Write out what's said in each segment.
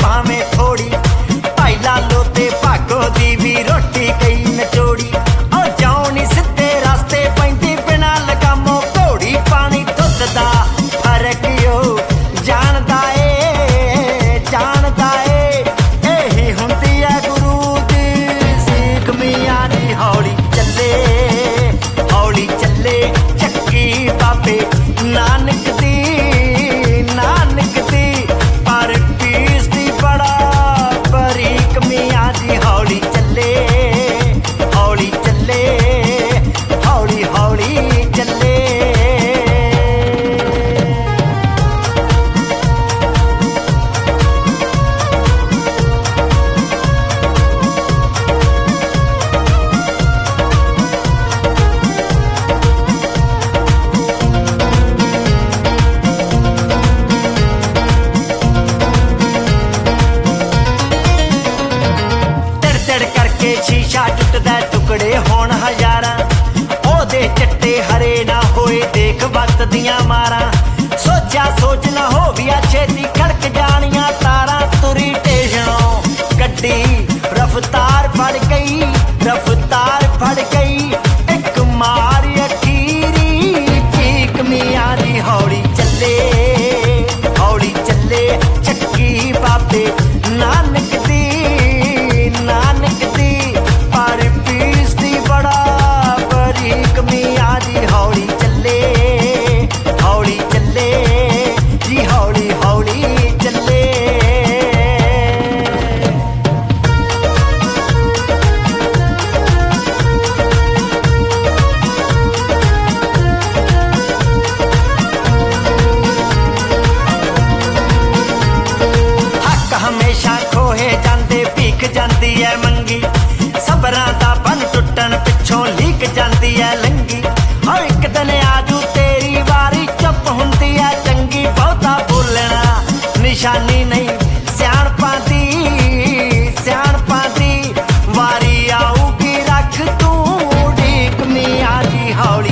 भावें थोड़ी, भाई लालो ते भागो दी भी रोटी कई नचोड़ी। ओ जाओ सीधे रास्ते पैंदी बिना लगामो घोड़ी, पानी दुध दा फर्क यो जानदा ए जानदा ए। एही हुंदी आ गुरु दी सीख मियां दी, हौली चले चक्की बाबे नानक दी पर पीस दी बड़ा बरीक मियां दी। हौली चले हौली चले। करके शीशा टुटदा टुकड़े होण हजारां, ओदे चिट्टे हरे ना होए देख वक्त दियां मारां। सोचा सोच ना हो विया छेती खड़क जानियां तारां। तुरी टेशनों गड्डी रफ्तार फड़ गई एक मार अखीरी चीक मियां दी। हौली चले चक्की बाबे नानक दी पर पीस दी बड़ा बरीक मियां दी। हौली चले जी हौली चले। हक हमेशा खोहे जांदे भीख जांदी है मंगी, सबरां दा बन टुटन पिछों लीक जांदी है लंगी। हर एक दिन आजू तेरी वारी चुप हुंदी है चंगी, बहुता बोलना निशानी नहीं सियाणपां दी वारी आऊगी रख तू उड़ीक मियां दी। हौली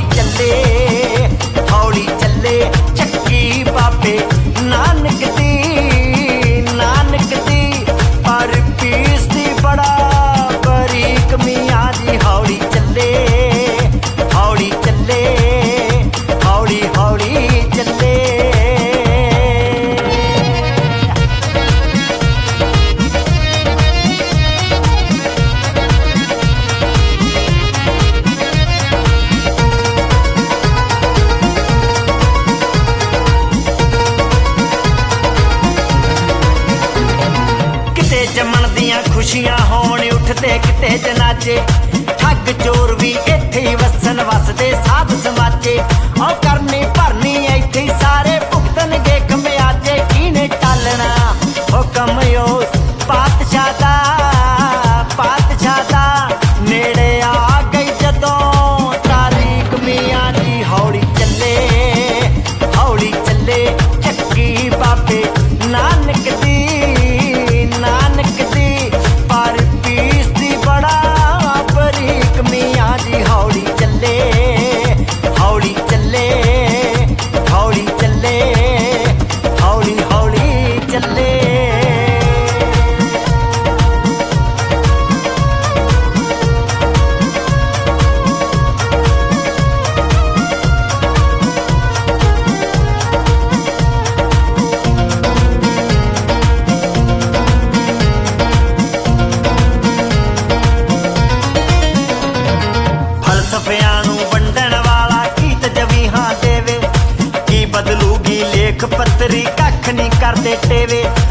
चले चक्की बाबे नानक दी पर पीस दी बड़ा बरीक मियां दी। हौली चले चले। किते जमन दियां खुशियां होण उठदे किते जनाजे, ठग चोर भी इत्थे ही वसन वसदे साध समाजे। औ करनी भरनी इत्थे ही सारे भुगतनगे खमियाजे, किने टालना हुकम यो पातशाह दा नेड़े आ गई जदों तारीक मियां दी। हौली चले चक्की बाबे नानक दी पर पीस दी बड़ा बरीक मियां दी। हौली चले चले। फलसफियां नूं वंडण वाला गीत जवीहां देवे, की बदलूगी लेख पत्तरी कख नहीं करदे टेवे।